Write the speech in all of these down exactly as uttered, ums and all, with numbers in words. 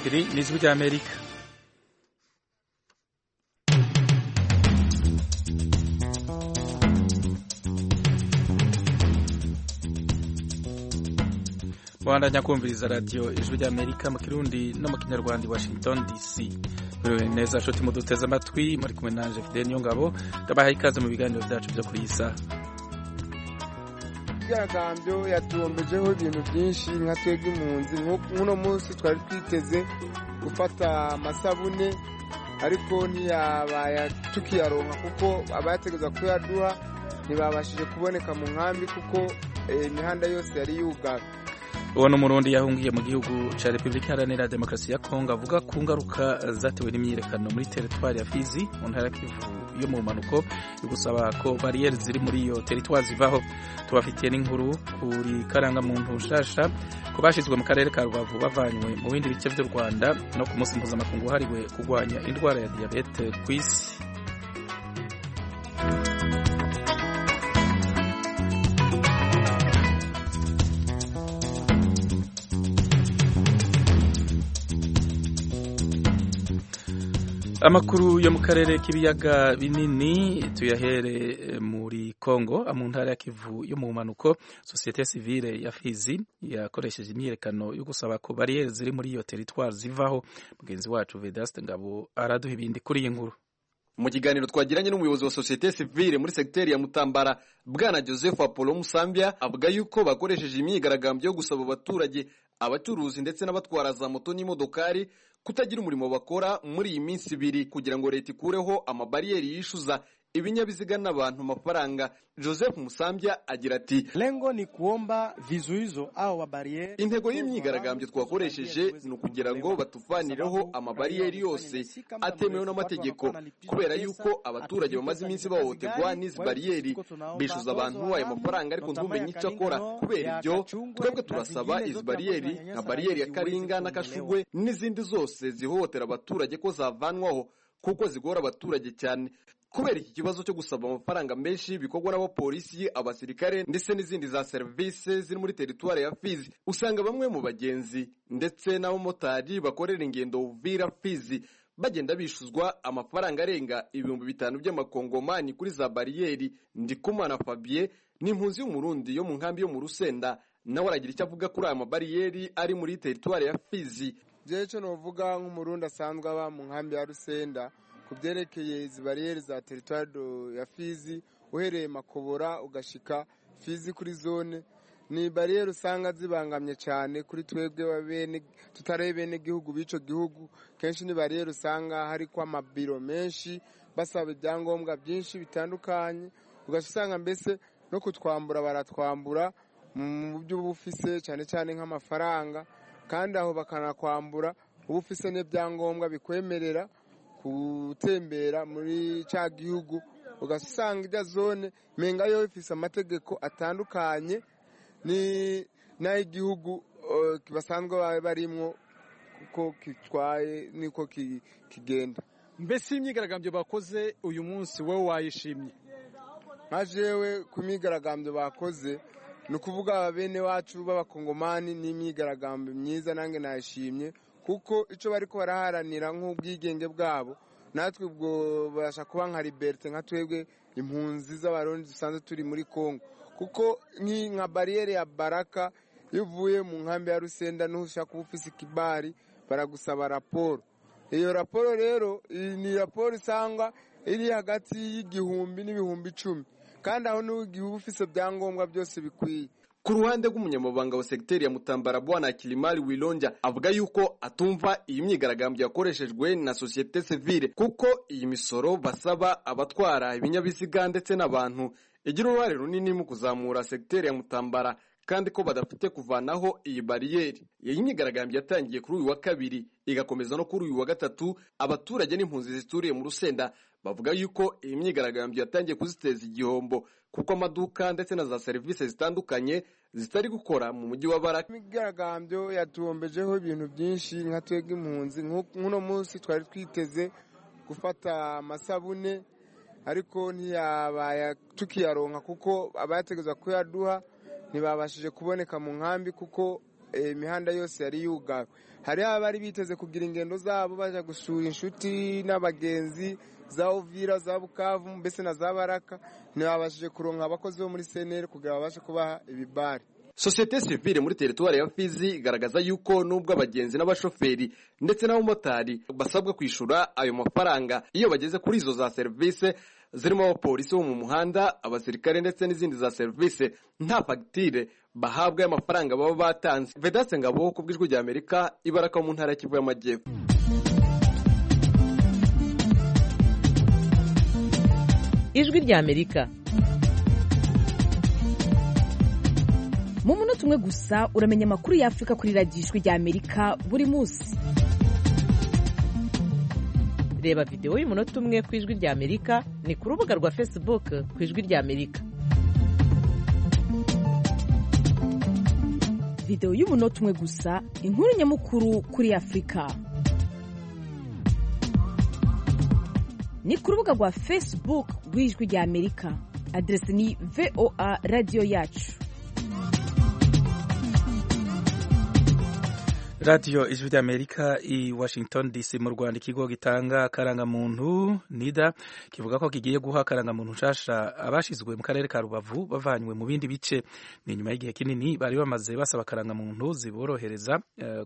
Iri ni ijwi ry'Amerika. Mwandanya kumviriza radio ijwi ry'Amerika mu Kirundi no mu Kinyarwanda i Washington D C. Muriwe neza shoti muduteze amatwi muri kumwe nanje Fidel Nyongabo ndabaha ikaze mu biganiro byacu byo kuri isa. Imyigaragambyo yatuombejeho ibintu byinshi nka twebwe impunzi. Nk'uno munsi twari twiteze gufata amasabune ariko ntiyabaye tukiyaronka kuko abategeza kuyaduha ntibabashije kuboneka mu nkambi kuko imihanda yose yari yugaye. Uwo no Murundi yahungiye mu gihugu ca Republika Iharanira Demokarasi ya Kongo avuga ku ngaruka zatewe n'imyiyerekano muri teritwari ya Fizi mu ntara ya Kivu yo mu manuko yo gusaba ko barriere ziri muri iyo teritwari zivaho. Tubafitiye n'inkuru kuri karanga muntu nshasha ko bashizwe mu karere ka Rubavu bavanywe mu bindi bice by'u Rwanda no ku munsi mpuzamakungu hariwe kurwanya indwara ya diabete kw'isi. Amakuru yo mu karere k'ibiyaga binini tuyahere muri Kongo mu ntara ya Kivu yo mu manuko. Societe civile ya Fizi yakoresheje imyiyerekano yo gusaba ko barriere ziri muri iyo territoire zivaho. Mugenzi wacu Vedaste Ngabo araduha ibindi kuri iyi nkuru. Mu kiganiro twagiranye n'umuyobozi wa Societe civile muri secteur ya Mutambara Bwana Joseph Apollo Musambya avuga yuko bakoresheje imyigaragambyo yo gusaba abaturage, abacuruzi ndetse n'abatwara za moto n'imodokari kutagira umurimo bakora muri iyi minsi ibiri kugira ngo leta ikureho amabariyeri yishuza ibinyabiziga n'abantu mafaranga. Joseph Musambya agira ati, lengo ni kuomba vizuizo au mabariyeri. Intego y'imyigaragambyo twakoresheje ni ukugira ngo batuvanireho amabariyeri yose atemewe n'amategeko kubera yuko abaturage bamaze iminsi bahohoterwa n'izi bariyeri bishuza abantu ayo mafaranga ariko ntumenye icyo akora. Kubera ibyo twebwe turasaba izi bariyeri nka bariyeri ya Karinga n'Akashugwe n'izindi zose zihohotera abaturage ko zavanwaho kuko zigora abaturage cyane. Kubera iki kibazo cyo gusaba amafaranga menshi bikorwa n'abapolisi, abasirikare ndetse n'izindi za service ziri muri teritwari ya Fizi, usanga bamwe mu bagenzi ndetse n'abamotari bakorera ingendo Uvira Fizi bagenda bishuzwa amafaranga arenga ibihumbi bitanu by'amakongomani kuri za bariyeri. Ndikumana Fabien ni impunzi y'umurundi yo mu nkambi yo mu Rusenda, nawe aragira icyo avuga kuri aya mabariyeri ari muri teritwari ya Fizi. Je cyo novuga nk'umurundi asanzwe aba mu nkambi ya Rusenda kubyerekeye izi barriere za territoire ya Fizi, uhereye Makobora ugashika Fizi kuri zone, ni barriere usanga zibangamye cyane kuri twebwe babene tutarebene gihugu bico gihugu. Kenshi ni barriere usanga hari kwa mabiro menshi basaba ibyangombwa byinshi bitandukanye, ugasanga mbese no kutwambura baratwambura mu byo bufise cyane cyane nk'amafaranga, kandi aho bakanakwambura ubufise n'ibyangombwa bikwemerera gutembera muri ca gihugu. Ugasanga ijya zone menga yo ifise amategeko atandukanye ni nayo igihugu kibasanzwe barimwo kuko kitwaye niko kigenda. Mbese imyigaragambyo bakoze uyu munsi wowe wayishimye? Nkajewe ku myigaragambyo bakoze ni ukuvuga bene wacu b'abakongomani ni imyigaragambyo myiza, nange nayishimye kuko ico bariko baraharanira nk'ubwigenge bwabo natwe ubwo basha kuba nka liberté nka twebwe impunzi z'abarundi dusanzwe turi muri Kongo. Kuko nka barriere ya Baraka ivuye mu nkambi ya Rusenda n'ushaka ubufisi kibari baragusaba raporo. Iyo raporo rero ni raporo isanga iri hagati y'igihumbi n'ibihumbi icumi, kandi aho n'ugihugu ufise byangombwa byose bikwiye. Ku ruhande rw'umunyamabanga wa secteur ya Mutambara Bwana Kilimali Wilonja avuga yuko atumva iyi myigaragambyo yakoreshejwe na societe civile kuko iyi misoro basaba abatwara ibinyabiziga ndetse n'abantu igira uruhare runini mu kuzamura secteur ya Mutambara, kandi ko badafite kuvanaho iyi bariyeri. Iyi myigaragambyo yatangiye kuri uyu wa kabiri igakomeza no kuri uyu wa gatatu. Abaturage n'impunzi zituriye mu Rusenda bavuga yuko iyi myigaragambyo yatangiye kuziteza igihombo kuko amaduka ndetse na za service zitandukanye zitari gukora mu mujyi wa Baraka. Imyigaragambyo yatuombejeho ibintu byinshi nka twebwe impunzi. Nk'uno munsi twari twiteze gufata amasabune ariko ntiyabaye tukiyaronka kuko abategeza kuyaduha ntibabashije kuboneka mu nkambi kuko imihanda yose yari yugawe. Hari abari biteze kugira ingendo zabo baje gusura inshuti n'abagenzi za Uvira, za Bukavu, mbese na za Baraka, ntibabashije kuronka abakozi bo muri C N L kugira babashe kubaha ibibari. Societe civile muri teritwari ya Fizi igaragaza yuko nubwo abagenzi n'abashoferi ndetse n'abamotari basabwa kwishura ayo mafaranga iyo bageze kuri izo za service zirimo abapolisi bo mu muhanda, abasirikare ndetse n'izindi za service, nta fagitire bahabwa y'amafaranga baba batanze. Vedaste Ngabo ku bw'ijwi rya Amerika, Ibaraka mu ntara ya Kivu y'Amajyepfo. Ijwi rya Amerika. Mu munota umwe gusa uramenya amakuru ya Afrika kuri radiyo Ijwi rya Amerika buri munsi. Reba video y'umunota umwe ku Ijwi rya Amerika ni ku rubuga rwa Facebook ku Ijwi rya Amerika. Video y'umunota umwe gusa, inkuru nyamukuru kuri Afrika. Ni ku rubuga rwa Facebook rw'Ijwi rya Amerika. Adresi ni V O A Radio Yacu. Radio Ijwi rya Amerika i Washington D C mu Rwanda. Ikigo gitanga karangamuntu NIDA kivuga ko kigiye guha karangamuntu nshasha abashizwe mu karere ka Rubavu bavanywe mu bindi bice. Ni nyuma y'igihe kinini bari bamaze basaba karangamuntu ziborohereza uh,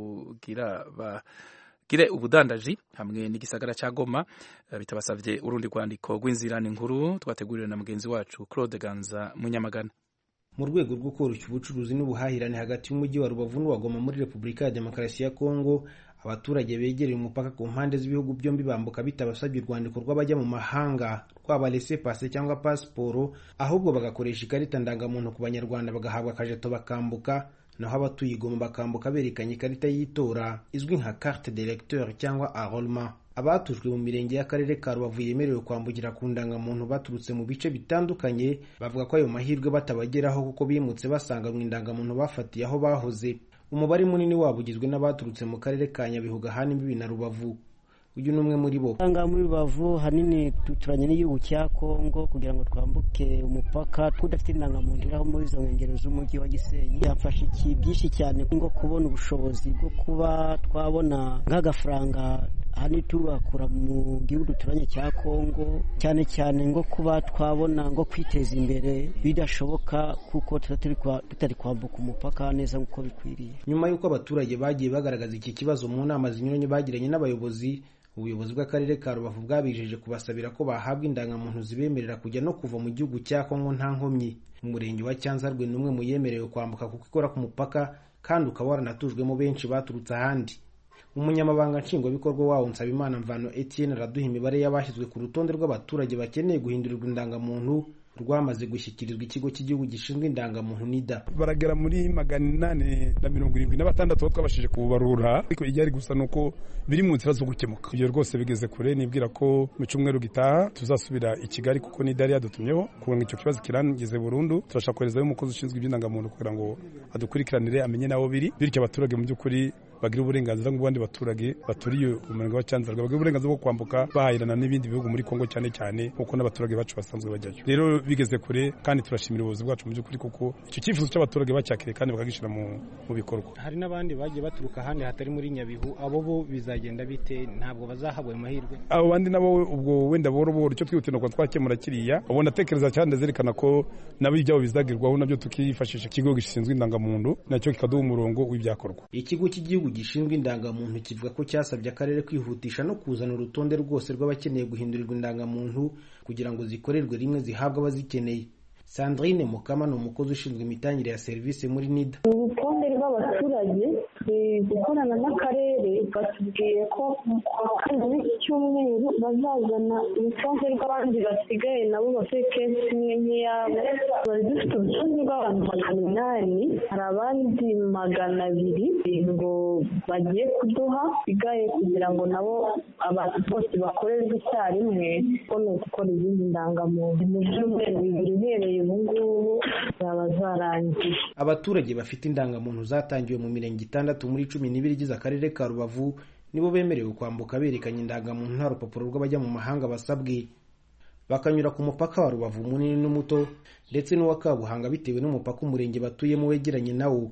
kugira ba gire ubudandaji hamwe n'igisagara ca Goma. Uh, bitabasavye urundi rwandiko rw'inzirane nkuru twategurira na mugenzi wacu Claude Ganza Munyamagana. Mu rwego rwo koroshya ubucuruzi n'ubuhahirane hagati y'umujyi wa Rubavu n'uwa Goma muri Repubulika ya Demokarasi ya Kongo, abaturage begereye umupaka ku mpande z'ibihugu byombi bambuka bitabasabye urwandiko rw'abajya mu mahanga rwaba laissez-passer cyangwa passport, ahubwo bagakoresha ikarita ndangamuntu ku Banyarwanda bagahabwa akajeto bakambuka, naho abatuye Goma bakambuka berekanye ikarita y'itora izwi nka carte d'électeur cyangwa enrôlement. Abatujwe mu mirenge y'akarere ka Rubavu yemerewe kwambukira ku ndangamuntu baturutse mu bice bitandukanye bavuga ko ayo mahirwe batabageraho kuko bimutse basanga mu indangamuntu bafatiye aho bahoze. Umubare munini wabo ugizwe n'abaturutse mu karere ka Nyabihu gahana imbibi na Rubavu. Uyu numwe muri bo. Anga muri Rubavu hanini tuturanye n'igihugu cya Kongo kugira ngo twambuke umupaka tudafite indangamuntu aho muri zo nkengero z'umujyi wa Gisenyi. Yafashe iki byinshi cyane ngo kubona ubushobozi bwo kuba twabona nk'agafaranga hani tubakura mu gihugu turanye cya Kongo, cyane cyane ngo kuba twabona ngo kwiteza imbere bidashoboka kuko tutari kwambuka umupaka neza nk'uko bikwiriye. Nyuma y'uko abaturage bagiye bagaragaza iki kibazo mu nama zinyuranye bagiranye n'abayobozi, ubuyobozi bw'akarere ka Rubavu bwabijeje kubasabira ko bahabwa indangamuntu zibemerera kujya no kuva mu gihugu cya Kongo nta nkomyi. Umurenge wa Cyanzarwe numwe mu yemerewe kwambuka kuko ikora ku mupaka kandi ukaba waranatujwemo benshi baturutse ahandi. Umunyamabanga nshingwabikorwa wawo Nsabimana Mvano Etienne araduha imibare y'abashyizwe ku rutonde rw'abaturage bakeneye guhindurirwa indangamuntu rwamaze gushyikirizwa ikigo cy'igihugu gishinzwe indangamuntu NIDA. Baragera muri magana inani na mirongo irindwi na batandatu twabashije kubarura, ariko ijyari gusa nuko biri mu nzira zo gukemuka. Ibyo rwose bigeze kure, nibwira ko mu cyumweru gitaha tuzasubira i Kigali kuko NIDA yari yadutumyeho kugira ngo icyo kibazo kirangeze burundu. Turashaka koherezayo umukozi ushinzwe iby'indangamuntu kugira ngo adukurikiranire amenye naho biri, bityo abaturage mu by'ukuri bagira uburenganzira nk'ubandi baturage baturiye umurenge wa Cyanzarwe, bagira uburenganzira bwo kwambuka bahahirana n'ibindi bihugu muri Kongo cyane cyane kuko n'abaturage bacu basanzwe bajyayo. Rero bigeze kure kandi turashimira ubuyobozi bwacu mu by'ukuri kuko icyo cyifuzo cy'abaturage bacyakiriye kandi bakagishyira mu mu bikorwa. Hari n'abandi bagiye baturuka ahandi hatari muri Nyabihu, abo bo bizagenda bite? Ntabwo bazahabwa amahirwe? Abo bandi nabo ubwo wenda boro boro icyo twihutira ko twakemura kiriya, ubona tekereza cyane zerekana ko nabo ibyabo bizagirwaho nabyo tukifashisha ikigo gishinzwe indangamuntu nacyo kikaduha umurongo w'ibyakorwa. Ikigo cy'igihugu gishinzwe indangamuntu kivuga ko cyasabye akarere kwihutisha no kuzana urutonde rwose rw'abakeneye guhindurirwa indangamuntu kugira ngo zikorerwe rimwe zihabwe abazikeneye. Sandrine Mukama ni umukozi ushinzwe imitangire ya serivisi muri NIDA. Urutonde rw'abaturage gukorana n'akarere batubwiye ko kandi n'iki cyumweru bazazana urutonde rw'abandi basigaye nabo bafite kesi imwe nk'iyabo. Bari dufite urutonde rw'abantu magana inani, hari abandi magana abiri ngo bagiye kuduha sigaye kugira ngo nabo abantu bose bakorerwe icyarimwe ko ni ugukora izindi ndangamuntu. Mu byumweru bibiri uhereye ubu ngubu zaba zarangiye. Abaturage bafite indangamuntu zatangiwe mu mirenge itandatu muri cumi n'ibiri igize akarere ka Rubavu nibo bemerewe kwambuka berekanye indangamuntu nta rupapuro rw'abajya mu mahanga basabwe. Bakanyura ku mupaka wa Rubavu munini n'umuto ndetse n'uwa Kabuhanga bitewe n'umupaka umurenge batuyemo wegeranye nawo.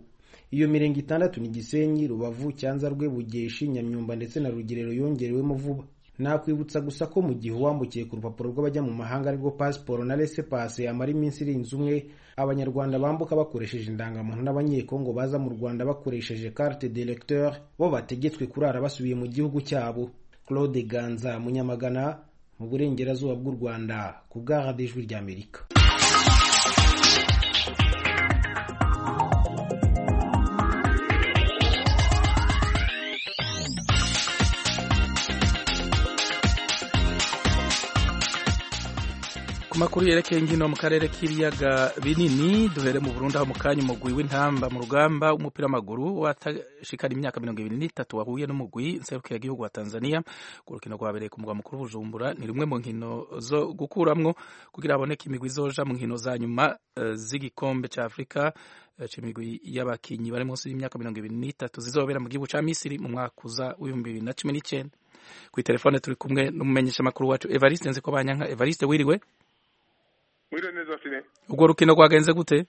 iyo mirenge itandatu ni Gisenyi, Rubavu, Cyanzarwe, Bugeshi, Nyamyumba ndetse na Rugerero yongerewemo vuba. Nakwibutsa gusa ko mu gihe uwambukiye ku rupapuro rw'abajya mu mahanga ariko passport na laissez passer amara iminsi irenze umwe, abanyarwanda bambuka bakoresheje indangamuntu n'abanyekongo baza mu Rwanda bakoresheje carte d'électeur bo bategetswe kurara basubiye mu gihugu cyabo. Claude Ganza, Munyamagana, mu burengerazuba bw'u Rwanda, ku bwa Radio Ijwi ry'Amerika. Ku makuru yerekeye inkino mu karere k'ibiyaga binini, duhere mu Burundi aho mu kanya umugwi w'intamba mu rugamba w'umupira w'amaguru watashikana imyaka mirongo ibiri n'itatu wahuye n'umugwi nserukiragihugu wa Tanzania ku rukino rwabereye ku mugwa mukuru Bujumbura. Ni rumwe mu nkino zo gukuramwo kugira haboneke imigwi izoja mu nkino za nyuma uh, z'igikombe ca Afrika uh, c'imigwi y'abakinyi bari munsi y'imyaka mirongo ibiri n'itatu zizobera mu gihugu ca Misiri mu mwaka uza w'ibihumbi bibiri na cumi n'icenda. Kuri telefone turi kumwe n'umumenyesha makuru wacu Evariste Nzikobanyanka. Evariste, wiriwe? Mwiriwe neza Fine. Urwo rukino rwagenze gute?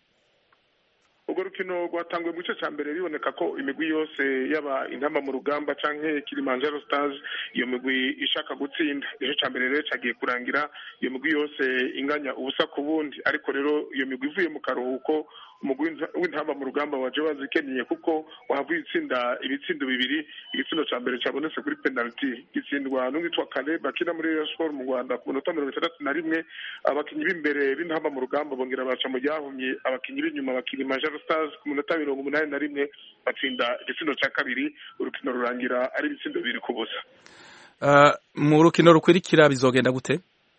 Urwo rukino rwatanguye mu gice cya mbere biboneka ko imigwi yose yaba intamba mu rugamba canke Kilimanjaro Stars iyo migwi ishaka gutsinda. Igice cya mbere rero cagiye kurangira iyo migwi yose inganya ubusa ku bundi, ariko rero iyo migwi ivuye mu karuhuko umugwi w'intamba mu rugamba waje wazikeneye kuko wahavuye itsinda ibitsindo bibiri. Igitsindo cya mbere cyabonetse kuri penalty gitsindwa n'uwitwa Kale bakina muri Rayon Sport mu Rwanda ku minota mirongo itandatu na rimwe. Abakinyi b'imbere b'intamba mu rugamba bongera baca mu ryahumye abakinyi b'inyuma bakiri Major Stars ku minota mirongo umunani na rimwe batsinda igitsindo cya kabiri. Urukino rurangira ari ibitsindo bibiri ku busa. Uh, mu rukino rukurikira bizogenda gute?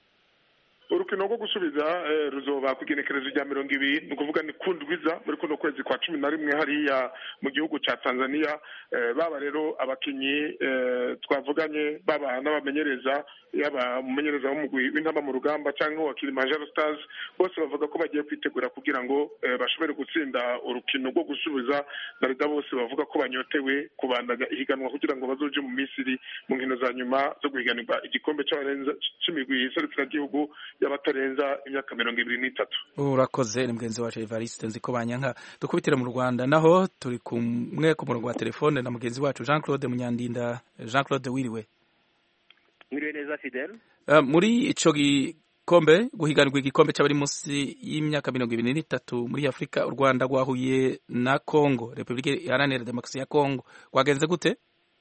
Urukino rwo gusubiza eh, ruzoba ku igenekerezo rya mirongo ibiri, ni ukuvuga ni kundwiza muri kuno kwezi kwa cumi na rimwe hariya mu gihugu ca Tanzania. Eh, baba rero abakinyi eh, twavuganye baba n'abamenyereza, yaba umumenyereza w'umugwi w'intamba mu rugamba cyangwa wa Kilimanjaro Stars, bose bavuga ko bagiye kwitegura kugira ngo eh, bashobore gutsinda urukino rwo gusubiza. Narida bose bavuga ko banyotewe kubandanya ihiganwa kugira ngo bazoje mu Misiri mu nkino za nyuma zo guhiganirwa igikombe c'abarenza c'imigwi iserukiragihugu y'abatarenza imyaka mirongo ibiri n'itatu. Urakoze, ni mugenzi wacu Evariste Nzikobanyanka. Dukubitire mu Rwanda naho turi kumwe ku murongo wa telefone na mugenzi wacu Jean Claude Munyandinda. Jean Claude, wiriwe? Mwiriwe neza Fidel. Uh, muri ico gikombe guhiganirwa igikombe c'abari munsi y'imyaka mirongo ibiri n'itatu muri Afrika, u Rwanda rwahuye na Congo, Republika Iharanira Demokarasi ya Congo. Rwagenze gute?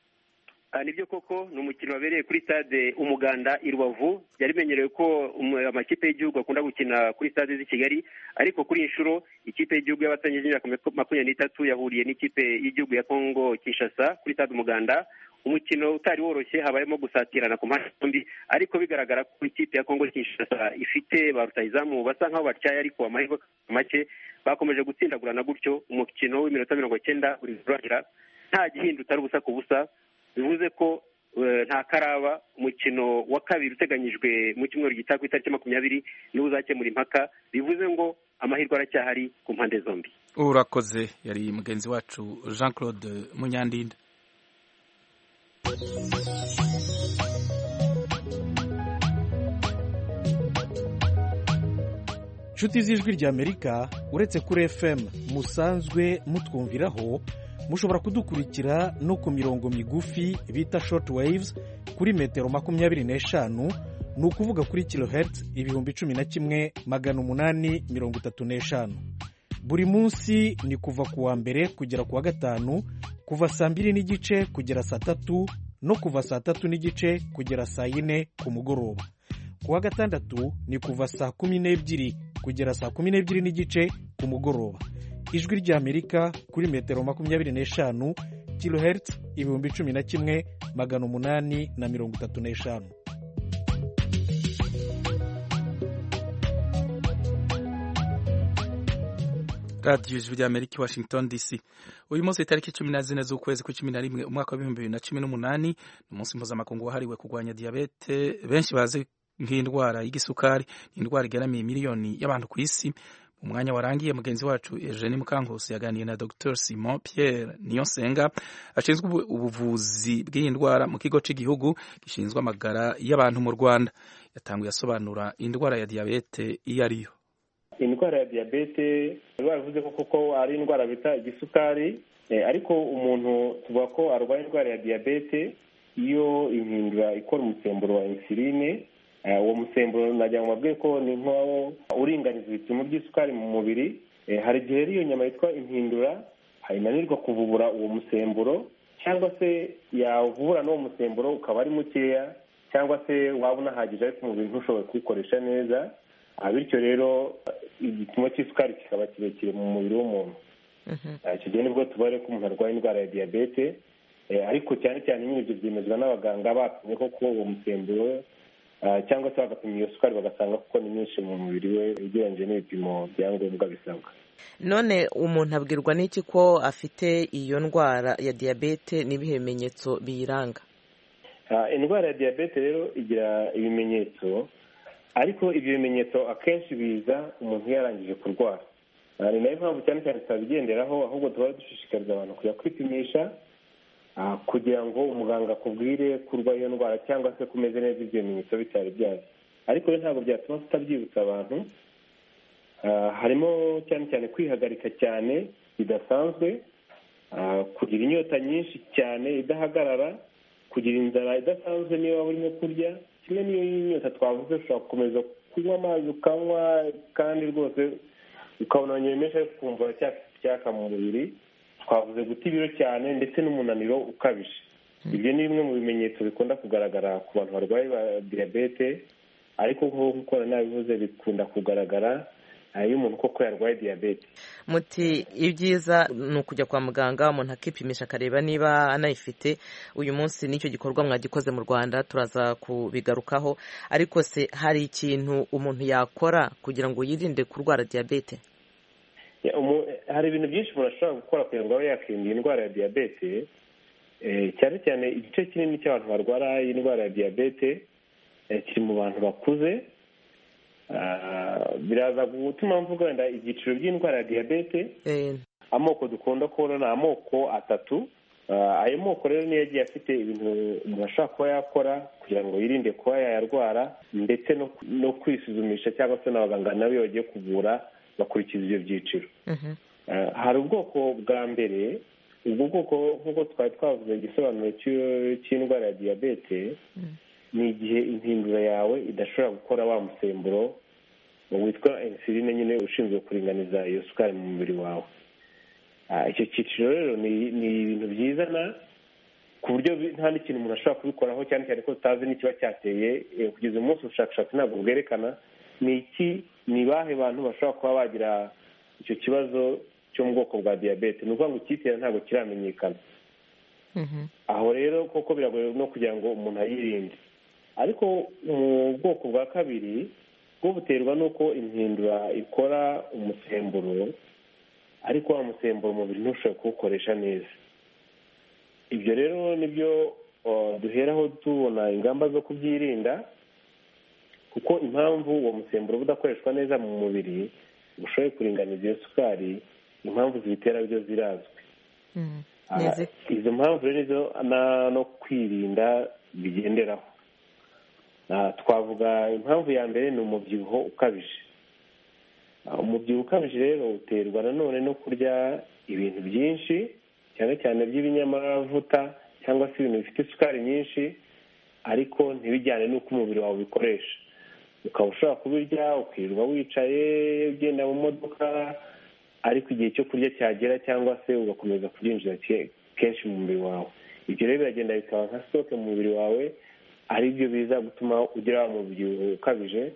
Nibyo koko, ni umukino wabereye kuri stade Umuganda i Rubavu. Byari bimenyerewe ko amakipe y'igihugu akunda gukina kuri stade z'i Kigali, ariko kuri inshuro ikipe y'igihugu y'abatangije imyaka makumyabiri n'itatu yahuriye n'ikipe y'igihugu ya Congo Kinshasa kuri stade Umuganda. Umukino utari woroshye, habayemo gusatirana ku mpande zombi, ariko bigaragara ko ikipe ya Congo Kinshasa ifite ba rutahizamu basa nkaho batyaye, ariko amahirwe make bakomeje gutsindagurana, gutyo umukino w'iminota mirongo icyenda uri kurangira nta gihindu utari ubusa ku busa. Bivuze ko nta karaba. Umukino wa kabiri uteganyijwe mu cyumweru gitaha ku itariki makumyabiri niwo uzakemura impaka. Bivuze ngo amahirwe aracyahari ku mpande zombi. Urakoze, yari mugenzi wacu Jean Claude Munyandinda. Nshuti z'Ijwi ry'Amerika, uretse kuri F M musanzwe mutwumviraho, mushobora kudukurikira no ku mirongo migufi bita short waves kuri metero makumyabiri n'eshanu, ni ukuvuga kuri kilohertz ibihumbi cumi na kimwe magana umunani mirongo itatu n'eshanu. Buri munsi ni kuva ku wa mbere kugera ku wa gatanu, kuva saa mbiri n'igice kugera saa tatu, no kuva saa tatu n'igice kugera saa yine ku mugoroba. Ku wa gatandatu ni kuva saa kumi n'ebyiri kugera saa kumi n'ebyiri n'igice ku mugoroba. Ijwi ry'Amerika kuri metero makumyabiri n'eshanu, kilohertz ibihumbi cumi na kimwe magana umunani na mirongo itatu n'eshanu. Radio Ijwi ry'Amerika, Washington D C. Uyu munsi itariki cumi na zine z'ukwezi kwa cumi na rimwe umwaka w'ibihumbi bibiri na cumi n'umunani, ni umunsi mpuzamakungu wahariwe kurwanya diabete, benshi bazi nk'indwara y'igisukari. Ni indwara igeramiye miliyoni y'abantu ku isi. Mu mwanya warangiye, mugenzi wacu Eugenie Mukankusi yaganiye na Docteur Simon Pierre Niyonsenga, ashinzwe ubuvuzi bw'iyi ndwara mu kigo cy'igihugu gishinzwe amagara y'abantu mu Rwanda. Yatanguye asobanura indwara ya diabete iyo ariyo. indwara ya diyabete bavuze ko koko ari indwara bita igisukari, ariko umuntu tuvuga ko arwaye indwara ya diyabete iyo impindura ikora umusemburo wa insuline. Uwo musemburo nagira ngo mbabwire ko ni nko uringaniza ibipimo by'isukari mu mubiri. Hari igihe rero iyo nyama yitwa impindura inanirwa kuvubura uwo musemburo, cyangwa se yavubura n'uwo musemburo ukaba ari mukeya, cyangwa se waba unahagije ariko umubiri ntushobore kuwukoresha neza, bityo rero igipimo cy'isukari kikaba kirekire mu mubiri w'umuntu. Icyo gihe nibwo tubare ko umuntu arwaye indwara ya diyabete, ariko cyane cyane nyine ibyo byemezwa n'abaganga bapimye koko uwo musemburo, cyangwa se bagapima iyo sukari bagasanga kuko ni nyinshi mu mubiri we ugereranyije n'ibipimo bya ngombwa bisabwa. None umuntu abwirwa n'iki ko afite iyo ndwara ya diyabete n'ibihe bimenyetso biyiranga? Indwara ya diyabete rero igira ibimenyetso, ariko ibyo bimenyetso akenshi biza umuntu yarangije kurwara. Ni nayo mpamvu cyane cyane tutabigenderaho, ahubwo tuba dushishikariza abantu kujya kwipimisha kugira ngo umuganga akubwire kurwa iyo ndwara cyangwa se kumeze neza ibyo bimenyetso bitari byazo. Ariko rero ntabwo byatuma tutabyibutsa abantu. Harimo cyane cyane kwihagarika cyane bidasanzwe, kugira inyota nyinshi cyane idahagarara, kugira inzara idasanzwe niyo waba urimo kurya, kimwe n'iyo inyota twavuze ushobora gukomeza kunywa amazi ukanywa kandi rwose ukabona menshi ariko ukumva uracyaka mu mubiri. Twavuze guta ibiro cyane ndetse n'umunaniro ukabije. Ibyo ni bimwe mu bimenyetso bikunda kugaragara ku bantu barwaye ba diyabete, ariko nk'uko nabivuze bikunda kugaragara iyo umuntu koko yarwaye diyabete. Muti ibyiza ni ukujya kwa muganga umuntu akipimisha akareba niba anayifite. Uyu munsi n'icyo gikorwa mwagikoze mu Rwanda, turaza kubigarukaho, ariko se hari ikintu umuntu yakora kugira ngo yirinde kurwara diyabete? Hari ibintu byinshi umuntu ashobora gukora kugira ngo abe yakirinda indwara ya diyabete, cyane cyane igice kinini cy'abantu barwara iyi ndwara ya diyabete kiri mu bantu bakuze. Biraza gutuma mvuga wenda ibyiciro by'indwara ya diyabete. Amoko dukunda kubona ni amoko atatu. Ayo moko rero niyo yagiye afite ibintu umuntu ashobora kuba yakora kugira ngo yirinde kuba yayarwara, ndetse no kwisuzumisha cyangwa se n'abaganga nabo iyo bagiye kuvura bakurikiza ibyo byiciro. Hari ubwoko bwa mbere. Ubwo bwoko nk'uko twari twavuze igisobanuro cy'indwara ya diyabete, ni igihe impindura yawe idashobora gukora wa musemburo witwa insuline nyine ushinzwe kuringaniza iyo sukari mu mubiri wawe. Icyo cyiciro rero ni ibintu byizana ku buryo nta n'ikintu umuntu ashobora kubikoraho, cyane cyane ko tutazi n'ikiba cyateye. Kugeza umunsi ubushakashatsi ntabwo bwerekana ni iki, ni bahe bantu bashobora kuba bagira icyo kibazo cyo mu bwoko bwa diyabete. Ni ukuvuga ngo icyitera ntabwo kiramenyekana. Aho rero koko biragoye no kugira ngo umuntu ayirinde. Ariko mu bwoko bwa kabiri bwo buterwa n'uko impindura ikora umusemburo, ariko wa musemburo umubiri ntushobora kuwukoresha neza. Ibyo rero nibyo duheraho tubona ingamba zo kubyirinda, kuko impamvu uwo musemburo udakoreshwa neza mu mubiri ushoboye kuringaniza iyo sukari, impamvu zibitera byo zirazwi. Izo mpamvu rero nizo no kwirinda bigenderaho. Twavuga impamvu ya mbere ni umubyibuho ukabije. Umubyibuho ukabije rero uterwa nanone no kurya ibintu byinshi, cyane cyane by'ibinyamavuta cyangwa se ibintu bifite isukari nyinshi, ariko ntibijyane n'uko umubiri wawe ubikoresha. Ukaba ushobora kubirya ukirirwa wicaye ugenda mu modoka, ariko igihe cyo kurya cyagera cyangwa se ugakomeza kubyinjiza kenshi mu mubiri wawe. Ibyo rero biragenda bikaba nka sitoke mu mubiri wawe, ari byo biza gutuma ugira umubyibuho ukabije,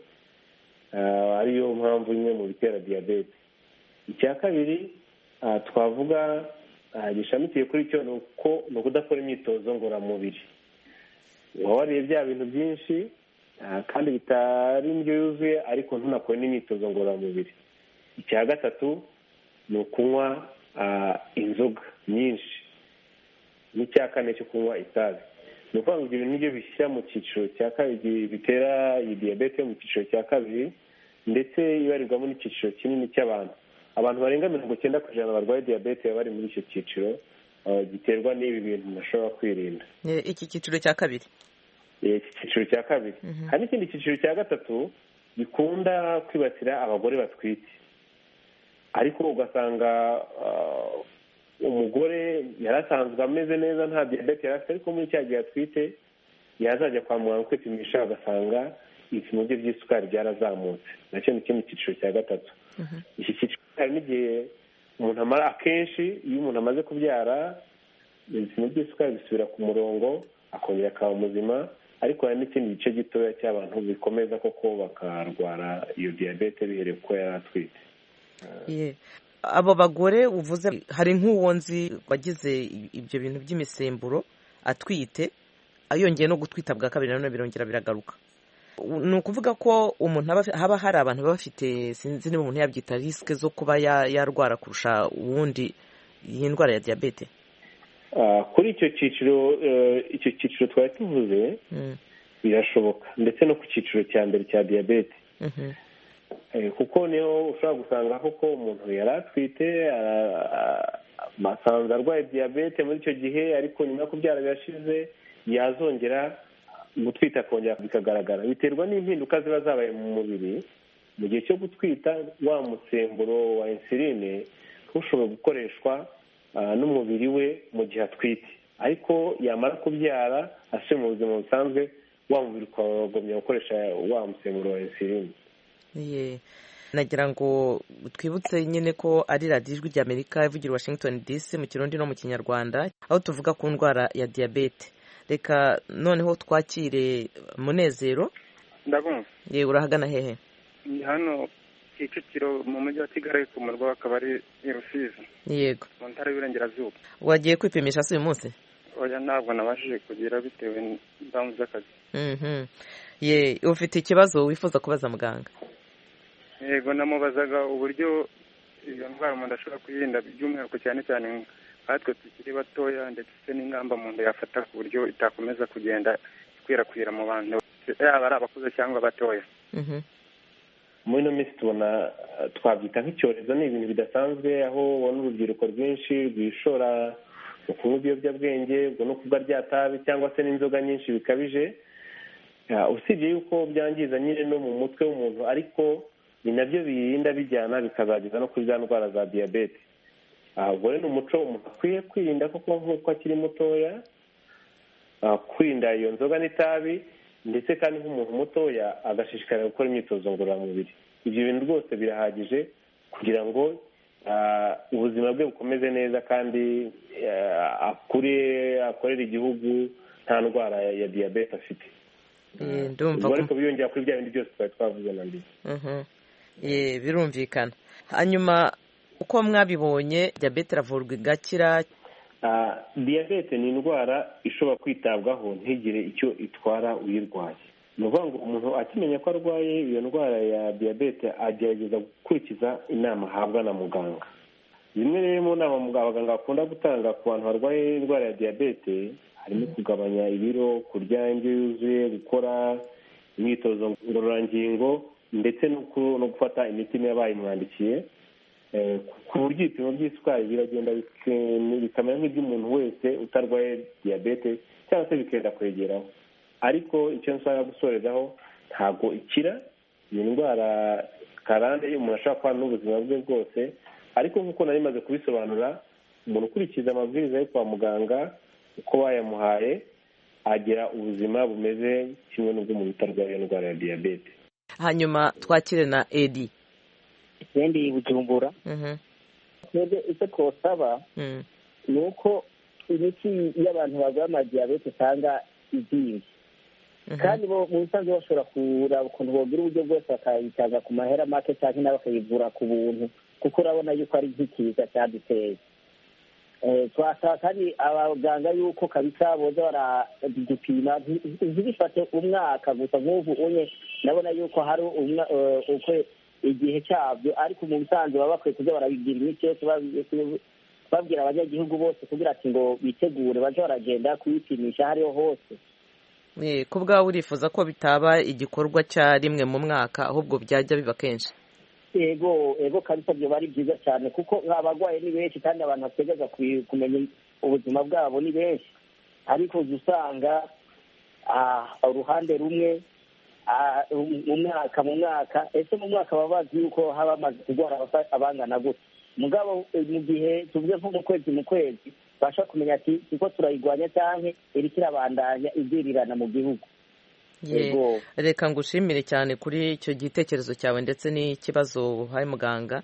ariyo mpamvu imwe mu bitera diyabete. Icya kabiri twavuga gishamikiye kuri cyo ni uko ni ukudakora imyitozo ngororamubiri. Uba wariye bya bintu byinshi kandi bitari indyo yuzuye, ariko ntunakore n'imyitozo ngororamubiri. Icya gatatu ni ukunywa inzoga nyinshi. N'icya kane cyo kunywa itabi. Ni ukuvuga ngo ibyo bintu nibyo bishyira mu cyiciro cya kabiri bitera iyi diyabete mu cyiciro cya kabiri, ndetse ibarirwamo n'icyiciro kinini cy'abantu. Abantu barenga mirongo icyenda ku ijana barwaye diyabete bari muri icyo cyiciro giterwa n'ibi bintu bashobora kwirinda. Iki cyiciro cya kabiri? Iki cyiciro cya kabiri. Hari n'ikindi cyiciro cya gatatu bikunda kwibasira abagore batwite, ariko ugasanga umugore yari asanzwe ameze neza nta diyabete yari afite, ariko muri cya gihe atwite yazajya kwa muganga kwipimisha agasanga ibipimo bye by'isukari byarazamutse. nacyo ni kimwe cyiciro cya gatatu. iki cyiciro hari n'igihe umuntu amara, akenshi iyo umuntu amaze kubyara ibipimo by'isukari bisubira ku murongo akongera akaba muzima, ariko hari n'ikindi gice gitoya cy'abantu bikomeza koko bakarwara iyo diyabete bihereye kuko yari atwite. abo bagore uvuze hari nk'uwo nzi wagize ibyo bintu by'imisemburo atwite, ayongeye no gutwita bwa kabiri nanone birongera biragaruka. ni ukuvuga ko umuntu haba hari abantu baba bafite, sinzi niba umuntu yabyita risike zo kuba yarwara kurusha uwundi iyi ndwara ya diyabete. kuri icyo cyiciro icyo cyiciro twari tuvuze birashoboka, ndetse no ku cyiciro cya mbere cya diyabete, kuko niho ushobora gusanga koko umuntu yari atwite basanze arwaye diyabete muri icyo gihe, ariko nyuma yo kubyara birashize yazongera gutwita akongera bikagaragara. Biterwa n'impinduka ziba zabaye mu mubiri mu gihe cyo gutwita. Wa musemburo wa insuline ntushobora gukoreshwa n'umubiri we mu gihe atwite, ariko yamara kubyara asubira mu buzima busanzwe wa mubiri ukagumya gukoresha wa musemburo wa insuline. nagira ngo twibutse nyine ko ari radiyo ijwi ry'Amerika ivugira Washington D C mu kirundi no mu kinyarwanda, aho tuvuga ku ndwara ya diyabete. Reka noneho twakire Munezero. Ndabumva. Ye, urahagana hehe? Ni hano Kicukiro mu mujyi wa Kigali ku murwa w'akabari i Rusizi. Yego. Mu ntara y'Iburengerazuba. Wagiye kwipimisha se uyu munsi? Oya, ntabwo nabashije kugira bitewe n'impamvu z'akazi. Mhm. Ye, ufite ikibazo wifuza kubaza muganga? Yego, namubazaga uburyo iyo ndwara umuntu ashobora kuyirinda, by'umwihariko cyane cyane natwe tukiri batoya, ndetse n'ingamba umuntu yafata ku buryo itakomeza kugenda ikwirakwira mu bantu, yaba ari abakuze cyangwa abatoya. muri ino minsi tubona twabyita nk'icyorezo. Ni ibintu bidasanzwe, aho ubona urubyiruko rwinshi rwishora mu kunywa ibiyobyabwenge, ubwo no kuba ryatabi cyangwa se n'inzoga nyinshi bikabije, usibye yuko byangiza nyine no mu mutwe w'umuntu, ariko ni nabyo birinda bijyana bikazageza no kuri za ndwara za diyabete. ubwo rero ni umuco umuntu akwiye kwirinda koko nk'uko akiri mutoya, kwirinda iyo nzoga n'itabi, ndetse kandi nk'umuntu mutoya agashishikarira gukora imyitozo ngororamubiri. ibyo bintu rwose birahagije kugira ngo ubuzima bwe bukomeze neza, kandi akure akorera igihugu nta ndwara ya diyabete afite. ariko biyongera kuri bya bindi byose twari twavuze na mbere. birumvikana. hanyuma uko mwabibonye, diyabete iravurwa igakira? diyabete ni indwara ishobora kwitabwaho ntigire icyo itwara uyirwaye. ni ukuvuga ngo umuntu akimenya ko arwaye iyo ndwara ya diyabete agerageza gukurikiza inama ahabwa na muganga. zimwe rero mu nama abaganga bakunda gutanga ku bantu barwaye indwara ya diyabete harimo kugabanya ibiro, kurya indyo yuzuye, gukora imyitozo ngororangingo, ndetse no gufata imiti niba bayimwandikiye, ku buryo ibipimo by'isukari biragenda bikamera nk'iby'umuntu wese utarwaye diyabete, cyangwa se bikenda kwegeraho. ariko icyo nshaka gusorezaho, ntabwo ikira. iyi ndwara karande umuntu ashobora kubana n'ubuzima bwe bwose, ariko nk'uko nari maze kubisobanura, umuntu ukurikiza amabwiriza yo kwa muganga uko bayamuhaye agira ubuzima bumeze kimwe n'ubw'umuntu utarwaye iyo ndwara ya diyabete. hanyuma twakire na Edi. Kendi Bujumbura. twebwe icyo twosaba ni uko imiti y'abantu barwaye amadiyabete usanga izinze, kandi bo mu bisanzwe bashobora kuraba ukuntu bogira uburyo bwose bakayitanga ku mahera make, cyangwa nabo bakayivura ku buntu, kuko urabona yuko ari nk'ikiza cyaduteye. twasaba kandi abaganga yuko kabisa boza baradupima, ntibifate umwaka gusa. nk'ubu unye ndabona yuko hari uko igihe cyabyo, ariko mu bisanzwe baba bakwiye kuza barabigira imiti yose, babwira abanyagihugu bose kugira ati ngo bitegure baje baragenda kuyipimisha aho ariho hose. ku bwawe urifuza ko bitaba igikorwa cya rimwe mu mwaka, ahubwo byajya biba kenshi? ego ego kabisa, byo bari byiza cyane, kuko abarwayi ni benshi kandi abantu bategereza kumenya ubuzima bwabo ni benshi, ariko usanga uruhande rumwe mu mwaka mu mwaka ese mu mwaka baba bazi yuko haba hamaze kurwara abangana gute mugabo mu gihe tuvuze nko mu kwezi mu kwezi basha kumenya ati kuko turayigwanya cyangwa iri kirabandanya izirirana mu gihugu. Reka ngushimire cyane kuri icyo gitekerezo cyawe ndetse n'ikibazo uhaye muganga.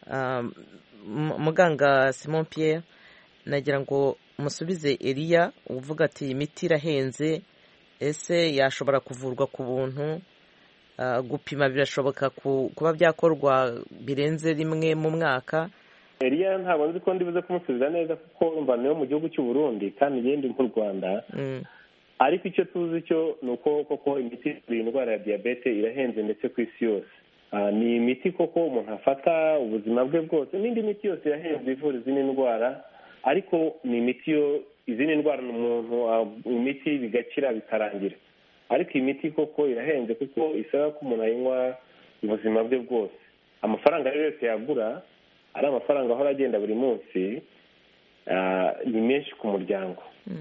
Muganga Simon Pierre, nagira ngo musubize Eliya uvuga ati imiti irahenze, ese yashobora kuvurwa ku buntu? Gupima birashoboka kuba byakorwa birenze rimwe mu mwaka? Eliya ntabwo nzi ko ndibuze kumusubiza neza kuko urumva niyo mu gihugu cy'u Burundi kandi yendi mu Rwanda. Ariko icyo tuzi cyo ni uko koko imiti y'indwara ya diyabete irahenze ndetse ku isi yose. Ni imiti koko umuntu afata ubuzima bwe bwose, n'indi miti yose irahenze ivura izindi ndwara, ariko ni imiti yo izindi ndwara umuntu imiti bigakira bikarangira, ariko iyi miti koko irahenze kuko isaba ko umuntu ayinywa ubuzima bwe bwose. Amafaranga rero yose yagura ari amafaranga ahora agenda buri munsi, ni menshi ku muryango.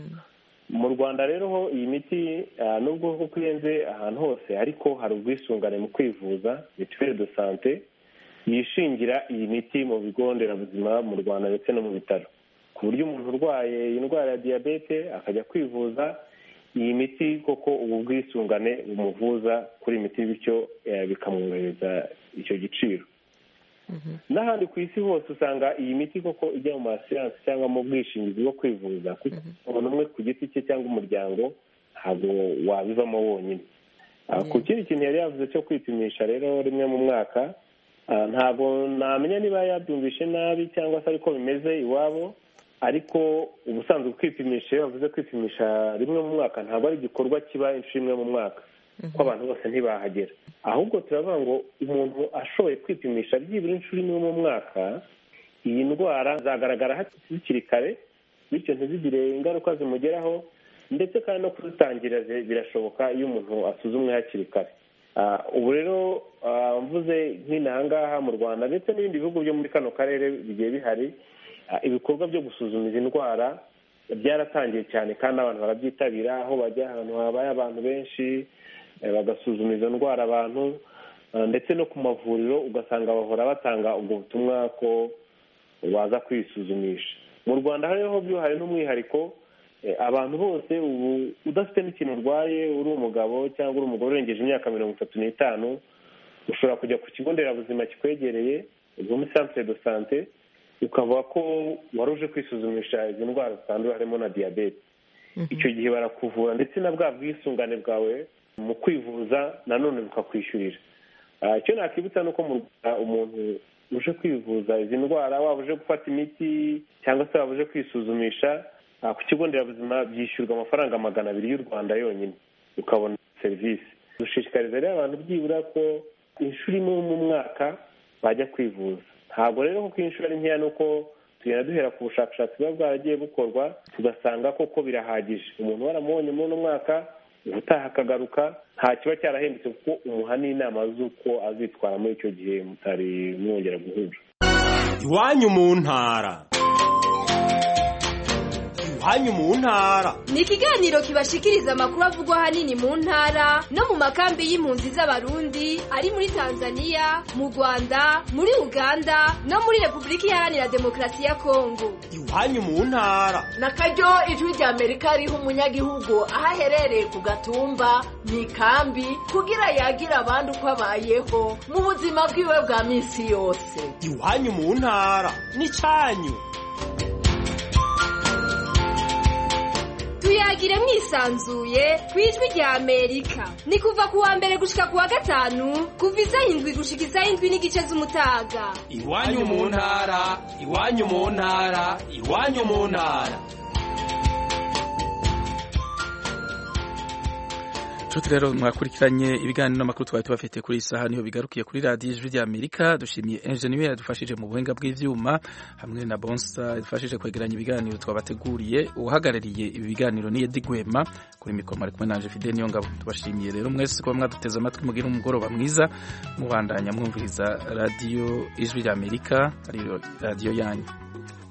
Mu Rwanda rero ho iyi miti nubwo kuko irenze ahantu hose, ariko hari ubwisungane mu kwivuza mituelle de santé yishingira iyi miti mu bigo nderabuzima mu Rwanda ndetse no mu bitaro, ku buryo umuntu urwaye indwara ya diyabete akajya kwivuza iyi miti koko ubu bwisungane bumuvuza kuri imiti, bityo bikamworohereza icyo giciro. N'ahandi ku isi hose usanga iyi miti koko ijya mu masiyansi cyangwa mu bwishingizi bwo kwivuza, kuko umuntu umwe ku giti cye cyangwa umuryango ntabwo wabivamo wonyine. Ku kindi kintu yari yavuze cyo kwipimisha rero rimwe mu mwaka, ntabwo namenya niba yabyumvishe nabi cyangwa se ariko bimeze iwabo, ariko ubusanzwe kwipimisha iyo bavuze kwipimisha rimwe mu mwaka ntabwo ari igikorwa kiba inshuro imwe mu mwaka, ko abantu bose ntibahagera. Ahubwo turavuga ngo umuntu ashoboye kwipimisha byibura inshuro imwe mu mwaka, iyi ndwara zagaragara hakiri kare, bityo ntizigire ingaruka zimugeraho, ndetse kandi no kuzitangira birashoboka iyo umuntu asuzumwe hakiri kare. Ubu rero mvuze nk'inaha ngaha mu Rwanda ndetse n'ibindi bihugu byo muri kano karere bigiye bihari, ibikorwa byo gusuzuma izi ndwara byaratangiye cyane kandi abantu barabyitabira, aho bajya ahantu habaye abantu benshi bagasuzuma izo ndwara abantu, ndetse no ku mavuriro ugasanga bahora batanga ubwo butumwa ko waza kwisuzumisha. Mu Rwanda hariho byo hari n'umwihariko, abantu bose ubu udafite n'ikintu urwaye, uri umugabo cyangwa uri umugore urengeje imyaka mirongo itatu n'itanu, ushobora kujya ku kigo nderabuzima kikwegereye, ubwo muri centre de santé, ukavuga ko wari uje kwisuzumisha izi ndwara zitandura harimo na diyabete. Icyo gihe barakuvura ndetse na bwa bwisungane bwawe mu kwivuza nanone bukakwishyurira. Icyo nakibutsa ni uko mu Rwanda umuntu uje kwivuza izi ndwara, waba uje gufata imiti cyangwa se waba uje kwisuzumisha, ku kigo nderabuzima byishyurwa amafaranga magana abiri y'u Rwanda yonyine ukabona serivisi. Dushishikariza rero abantu byibura ko inshuro imwe mu mwaka bajya kwivuza. Ntabwo rero kuko inshuro ari nkeya, nuko tugenda duhera ku bushakashatsi buba bwaragiye bukorwa tugasanga koko birahagije. Umuntu waramubonye muri uno mwaka ubutaha akagaruka, nta kiba cyarahindutse kuko umuha n'inama z'uko azitwara muri icyo gihe mutari mwongera guhura. Iwanyu mu ntara. Iwanyu mu ntara ni ikiganiro kibashikiriza amakuru avugwa ahanini mu ntara no mu makambi y'impunzi z'abarundi ari muri Tanzania, mu Rwanda, muri Uganda no muri Repubulika Iharanira Demokarasi ya Kongo. Iwanyu mu ntara. Nakaryo ijwi rya Amerika riha umunyagihugu aho aherereye ku gatumba mu ikambi kugira yagira abandi uko abayeho mu buzima bwiwe bwa minsi yose. Iwanyu mu ntara ni cyanyu. Tuyagire mwisanzuye ku ijwi rya Amerika. Ni kuva ku wa mbere gushika ku wa gatanu, kuva isaha indwi gushika isaha indwi n'igice z'umutaga. Iwanyu mu ntara, iwanyu mu ntara, iwanyu mu ntara. Nshuti rero mwakurikiranye ibiganiro n'amakuru twari tubafite kuri isaha niho bigarukiye kuri radiyo ijwi rya Amerika. Dushimiye engineer yadufashije mu buhinga bw'ivyuma hamwe na Bonsa yadufashije kwegeranya ibiganiro twabateguriye. Uhagarariye ibi biganiro ni Edi Gwema, kuri mikoro ari kumwe nanje Fidel Niyongabo. Tubashimiye rero mwese ko mwaduteze amatwi, mugira umugoroba mwiza, mubandanya mwumviriza radiyo ijwi rya Amerika, ari radiyo yanyu.